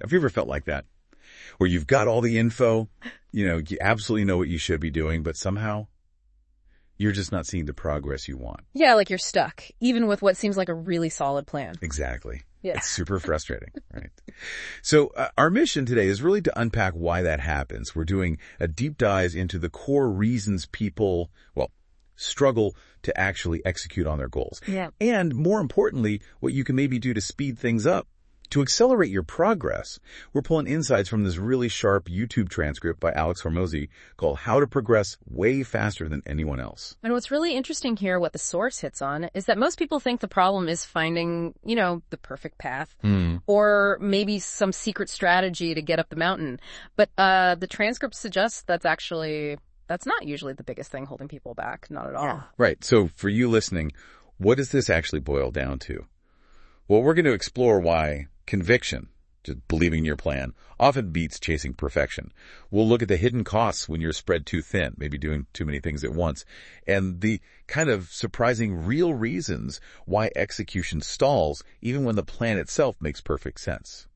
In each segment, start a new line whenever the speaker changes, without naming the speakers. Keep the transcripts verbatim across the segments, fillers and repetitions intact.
Have you ever felt like that? Where you've got all the info, you know, you absolutely know what you should be doing, but somehow you're just not seeing the progress you want.
Yeah, like you're stuck, even with what seems like a really solid plan.
Exactly.
Yeah.
It's super frustrating, right? So uh, our mission today is really to unpack why that happens. We're doing a deep dive into the core reasons people, well, struggle to actually execute on their goals.
Yeah.
And more importantly, what you can maybe do to speed things up. To accelerate your progress, we're pulling insights from this really sharp YouTube transcript by Alex Hormozi called How to Progress Way Faster Than Anyone Else.
And what's really interesting here, what the source hits on, is that most people think the problem is finding, you know, the perfect path
Mm.
or maybe some secret strategy to get up the mountain. But uh, the transcript suggests that's actually, that's not usually the biggest thing holding people back. Not at all.
Right. So for you listening, what does this actually boil down to? Well, we're going to explore why conviction, just believing in your plan, often beats chasing perfection. We'll look at the hidden costs when you're spread too thin, maybe doing too many things at once, and the kind of surprising real reasons why execution stalls even when the plan itself makes perfect sense.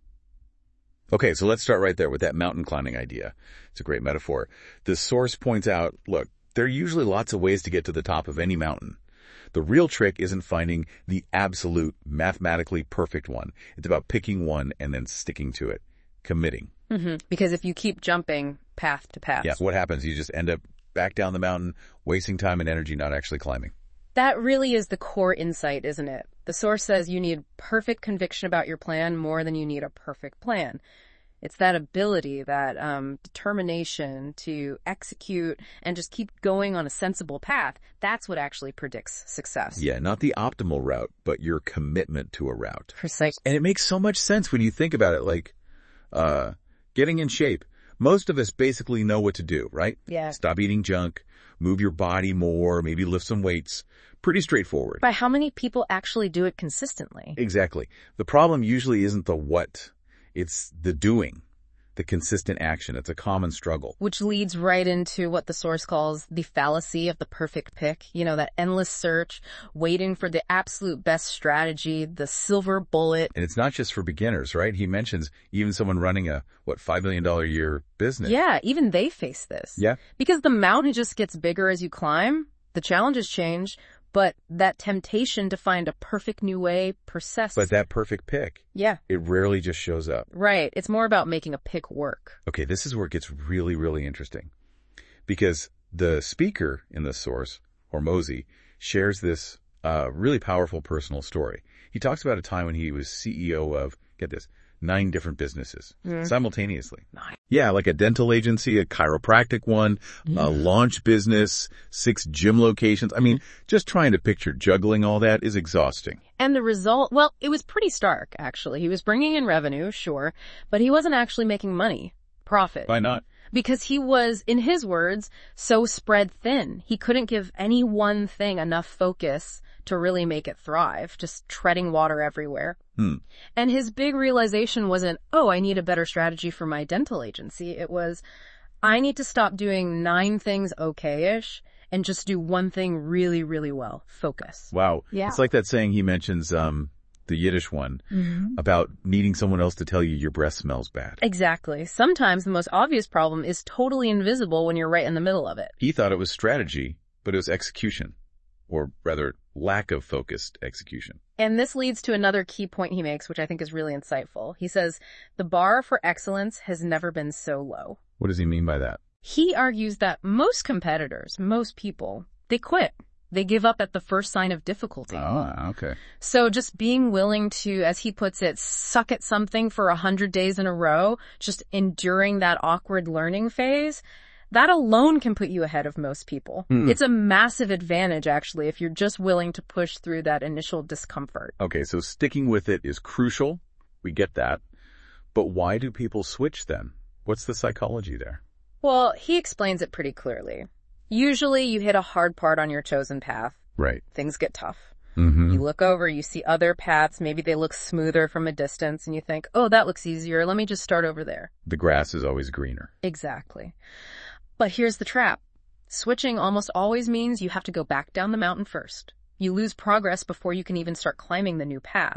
Okay, so let's start right there with that mountain climbing idea. It's a great metaphor. The source points out, look, there are usually lots of ways to get to the top of any mountain. The real trick isn't finding the absolute, mathematically perfect one. It's about picking one and then sticking to it, committing.
Mm-hmm. Because if you keep jumping path to path.
Yeah, what happens? You just end up back down the mountain, wasting time and energy, not actually climbing.
That really is the core insight, isn't it? The source says you need perfect conviction about your plan more than you need a perfect plan. It's that ability, that um, determination to execute and just keep going on a sensible path. That's what actually predicts success.
Yeah, not the optimal route, but your commitment to a route.
Precisely.
And it makes so much sense when you think about it, like uh, getting in shape. Most of us basically know what to do, right?
Yeah.
Stop eating junk, move your body more, maybe lift some weights. Pretty straightforward.
But how many people actually do it consistently?
Exactly. The problem usually isn't the what. It's the doing, the consistent action. It's a common struggle.
Which leads right into what the source calls the fallacy of the perfect pick. You know, that endless search, waiting for the absolute best strategy, the silver bullet.
And it's not just for beginners, right? He mentions even someone running a, what, five million dollars a year business.
Yeah, even they face this.
Yeah.
Because the mountain just gets bigger as you climb. The challenges change. But that temptation to find a perfect new way persists.
But that perfect pick,
yeah,
it rarely just shows up.
Right. It's more about making a pick work.
Okay, this is where it gets really, really interesting. Because the speaker in the source, Hormozi, shares this uh, really powerful personal story. He talks about a time when he was C E O of, get this, nine different businesses mm. simultaneously.
Nine.
Yeah, like a dental agency, a chiropractic one, mm. a launch business, six gym locations. I mean, just trying to picture juggling all that is exhausting.
And the result, well, it was pretty stark, actually. He was bringing in revenue, sure, but he wasn't actually making money, profit.
Why not?
Because he was, in his words, so spread thin. He couldn't give any one thing enough focus to really make it thrive, just treading water everywhere.
Hmm.
And his big realization wasn't, oh, I need a better strategy for my dental agency. It was, I need to stop doing nine things okay-ish and just do one thing really, really well. Focus.
Wow.
Yeah.
It's like that saying he mentions, um, the Yiddish one, mm-hmm. about needing someone else to tell you your breath smells bad.
Exactly. Sometimes the most obvious problem is totally invisible when you're right in the middle of it.
He thought it was strategy, but it was execution. Or rather, lack of focused execution.
And this leads to another key point he makes, which I think is really insightful. He says, the bar for excellence has never been so low.
What does he mean by that?
He argues that most competitors, most people, they quit. They give up at the first sign of difficulty.
Oh, okay.
So just being willing to, as he puts it, suck at something for a hundred days in a row, just enduring that awkward learning phase, that alone can put you ahead of most people. Mm. It's a massive advantage, actually, if you're just willing to push through that initial discomfort.
Okay, so sticking with it is crucial. We get that. But why do people switch then? What's the psychology there?
Well, he explains it pretty clearly. Usually you hit a hard part on your chosen path.
Right.
Things get tough.
Mm-hmm.
You look over, you see other paths, maybe they look smoother from a distance, and you think, oh, that looks easier. Let me just start over there.
The grass is always greener.
Exactly. But here's the trap. Switching almost always means you have to go back down the mountain first. You lose progress before you can even start climbing the new path.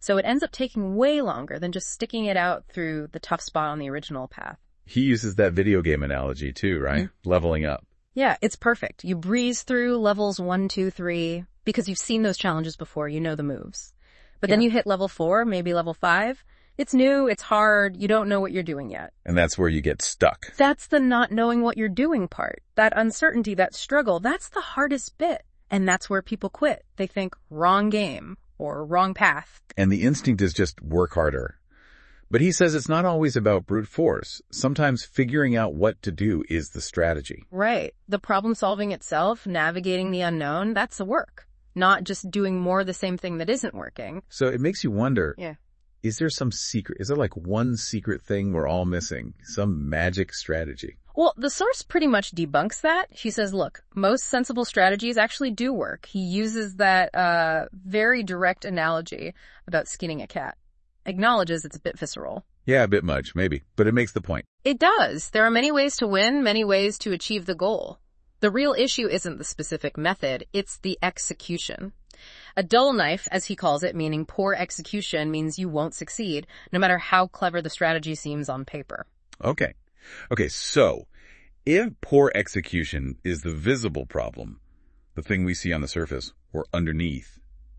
So it ends up taking way longer than just sticking it out through the tough spot on the original path.
He uses that video game analogy too, right? Mm-hmm. Leveling up.
Yeah, it's perfect. You breeze through levels one, two, three, because you've seen those challenges before. You know the moves. But yeah. Then you hit level four, maybe level five. It's new, it's hard, you don't know what you're doing yet.
And that's where you get stuck.
That's the not knowing what you're doing part. That uncertainty, that struggle, that's the hardest bit. And that's where people quit. They think wrong game or wrong path.
And the instinct is just work harder. But he says it's not always about brute force. Sometimes figuring out what to do is the strategy.
Right. The problem solving itself, navigating the unknown, that's the work. Not just doing more of the same thing that isn't working.
So it makes you wonder,
yeah.
Is there some secret, is there like one secret thing we're all missing? Some magic strategy?
Well, the source pretty much debunks that. She says, look, most sensible strategies actually do work. He uses that uh very direct analogy about skinning a cat. Acknowledges it's a bit visceral.
Yeah, a bit much, maybe, but it makes the point.
It does. There are many ways to win, many ways to achieve the goal. The real issue isn't the specific method, it's the execution. A dull knife, as he calls it, meaning poor execution, means you won't succeed, no matter how clever the strategy seems on paper.
Okay. Okay, so if poor execution is the visible problem, the thing we see on the surface or underneath,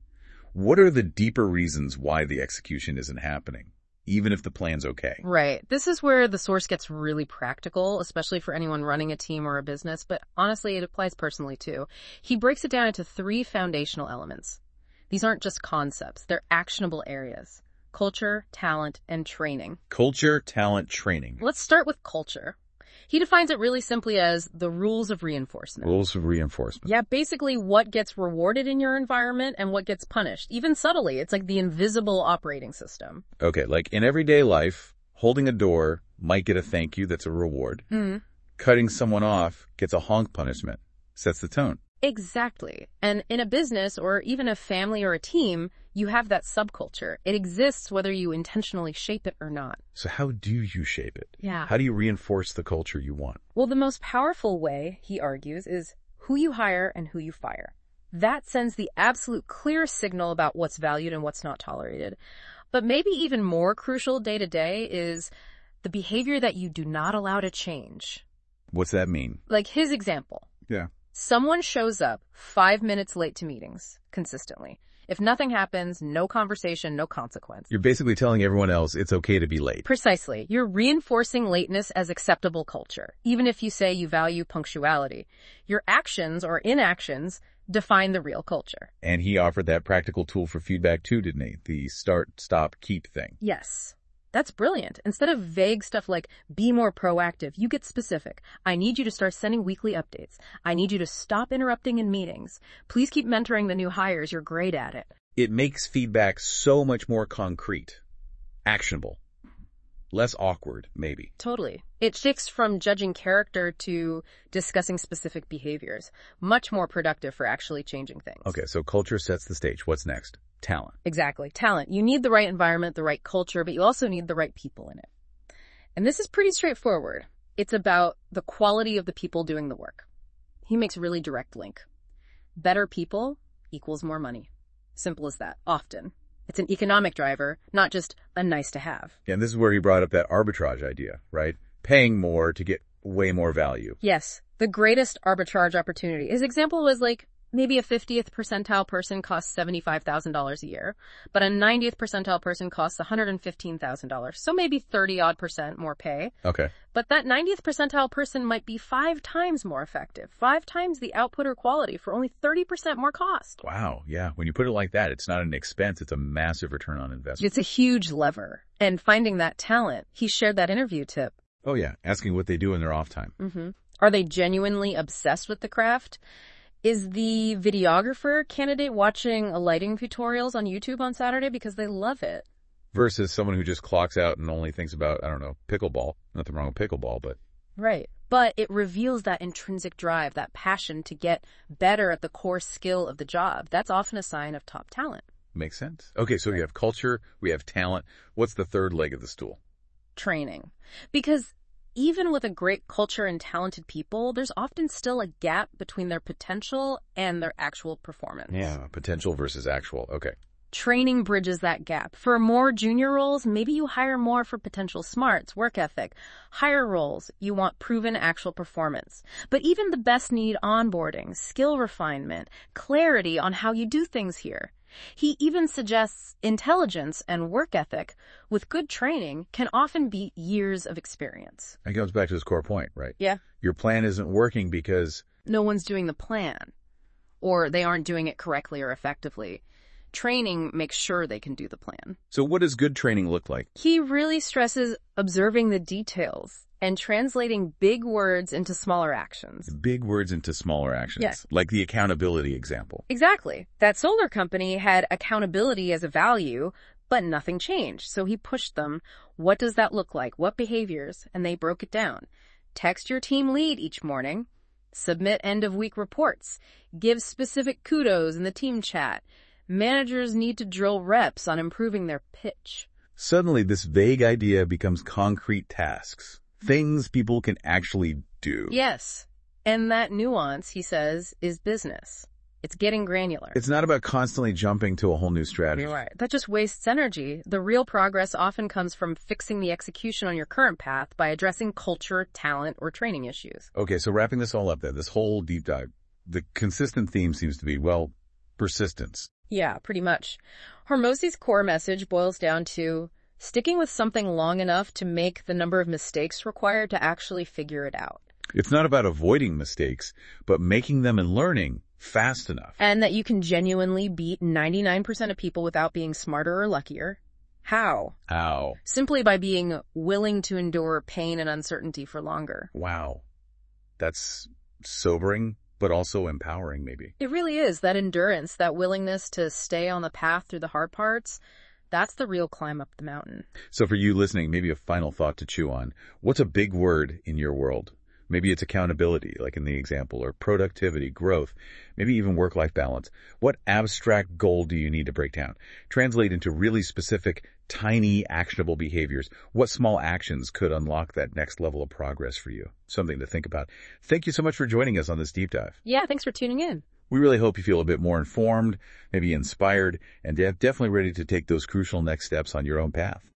what are the deeper reasons why the execution isn't happening, even if the plan's okay?
Right. This is where the source gets really practical, especially for anyone running a team or a business, but honestly, it applies personally too. He breaks it down into three foundational elements. These aren't just concepts, they're actionable areas. Culture, talent, and training.
Culture, talent, training.
Let's start with culture. He defines it really simply as the rules of reinforcement.
Rules of reinforcement.
Yeah, basically what gets rewarded in your environment and what gets punished. Even subtly, it's like the invisible operating system.
Okay, like in everyday life, holding a door might get a thank you that's a reward.
Mm.
Cutting someone off gets a honk punishment. Sets the tone.
Exactly. And in a business or even a family or a team, you have that subculture. It exists whether you intentionally shape it or not.
So how do you shape it?
Yeah.
How do you reinforce the culture you want?
Well, the most powerful way, he argues, is who you hire and who you fire. That sends the absolute clear signal about what's valued and what's not tolerated. But maybe even more crucial day to day is the behavior that you do not allow to change.
What's that mean?
Like his example.
Yeah.
Someone shows up five minutes late to meetings consistently. If nothing happens, no conversation, no consequence.
You're basically telling everyone else it's okay to be late.
Precisely. You're reinforcing lateness as acceptable culture, even if you say you value punctuality. Your actions or inactions define the real culture.
And he offered that practical tool for feedback too, didn't he? The start, stop, keep thing.
Yes. That's brilliant. Instead of vague stuff like, be more proactive, you get specific. I need you to start sending weekly updates. I need you to stop interrupting in meetings. Please keep mentoring the new hires. You're great at it.
It makes feedback so much more concrete, actionable, less awkward, maybe.
Totally. It shifts from judging character to discussing specific behaviors. Much more productive for actually changing things.
Okay, so culture sets the stage. What's next? Talent.
Exactly. Talent. You need the right environment, the right culture, but you also need the right people in it. And this is pretty straightforward. It's about the quality of the people doing the work. He makes a really direct link. Better people equals more money. Simple as that. Often. It's an economic driver, not just a nice to have.
Yeah, and this is where he brought up that arbitrage idea, right? Paying more to get way more value.
Yes. The greatest arbitrage opportunity. His example was like, maybe a fiftieth percentile person costs seventy-five thousand dollars a year, but a ninetieth percentile person costs one hundred fifteen thousand dollars. So maybe thirty odd percent more pay.
Okay.
But that ninetieth percentile person might be five times more effective, five times the output or quality for only thirty percent more cost.
Wow. Yeah. When you put it like that, it's not an expense. It's a massive return on investment.
It's a huge lever. And finding that talent, he shared that interview tip.
Oh yeah. Asking what they do in their off time.
Mm-hmm. Are they genuinely obsessed with the craft? Is the videographer candidate watching a lighting tutorials on YouTube on Saturday because they love it?
Versus someone who just clocks out and only thinks about, I don't know, pickleball. Nothing wrong with pickleball, but...
Right. But it reveals that intrinsic drive, that passion to get better at the core skill of the job. That's often a sign of top talent.
Makes sense. Okay, so we have culture, we have talent. What's the third leg of the stool?
Training. Because even with a great culture and talented people, there's often still a gap between their potential and their actual performance.
Yeah, potential versus actual. Okay.
Training bridges that gap. For more junior roles, maybe you hire more for potential smarts, work ethic. Higher roles, you want proven actual performance. But even the best need onboarding, skill refinement, clarity on how you do things here. He even suggests intelligence and work ethic with good training can often beat years of experience.
It goes back to his core point, right?
Yeah.
Your plan isn't working because
no one's doing the plan, or they aren't doing it correctly or effectively. Training makes sure they can do the plan.
So what does good training look like?
He really stresses observing the details and translating big words into smaller actions.
Big words into smaller actions.
Yeah.
Like the accountability example.
Exactly. That solar company had accountability as a value, but nothing changed. So he pushed them. What does that look like? What behaviors? And they broke it down. Text your team lead each morning. Submit end-of-week reports. Give specific kudos in the team chat. Managers need to drill reps on improving their pitch.
Suddenly, this vague idea becomes concrete tasks, things people can actually do.
Yes. And that nuance, he says, is business. It's getting granular.
It's not about constantly jumping to a whole new strategy.
You're right. That just wastes energy. The real progress often comes from fixing the execution on your current path by addressing culture, talent, or training issues.
Okay, so wrapping this all up there, this whole deep dive, the consistent theme seems to be, well, persistence.
Yeah, pretty much. Hormozi's core message boils down to sticking with something long enough to make the number of mistakes required to actually figure it out.
It's not about avoiding mistakes, but making them and learning fast enough.
And that you can genuinely beat ninety-nine percent of people without being smarter or luckier. How?
How?
Simply by being willing to endure pain and uncertainty for longer.
Wow. That's sobering, but also empowering, maybe.
It really is. That endurance, that willingness to stay on the path through the hard parts, that's the real climb up the mountain.
So for you listening, maybe a final thought to chew on. What's a big word in your world? Maybe it's accountability, like in the example, or productivity, growth, maybe even work-life balance. What abstract goal do you need to break down? Translate into really specific, tiny, actionable behaviors. What small actions could unlock that next level of progress for you? Something to think about. Thank you so much for joining us on this deep dive.
Yeah, thanks for tuning in.
We really hope you feel a bit more informed, maybe inspired, and definitely ready to take those crucial next steps on your own path.